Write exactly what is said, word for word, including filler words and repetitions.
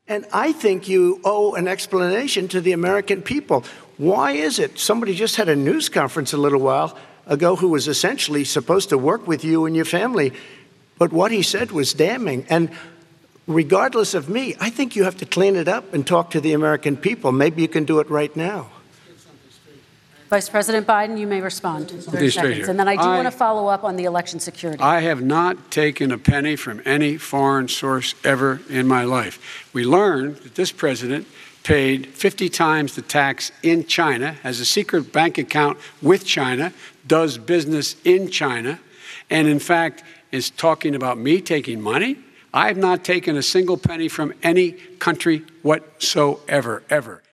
And I think you owe an explanation to the American people. Why is it? Somebody just had a news conference a little while ago who was essentially supposed to work with you and your family, but what he said was damning. And regardless of me, I think you have to clean it up and talk to the American people. Maybe you can do it right now. Vice President Biden, you may respond. thirty seconds. And then I do I, want to follow up on the election security. I have not taken a penny from any foreign source ever in my life. We learned that this president paid fifty times the tax in China, has a secret bank account with China, does business in China, and in fact is talking about me taking money. I have not taken a single penny from any country whatsoever, ever.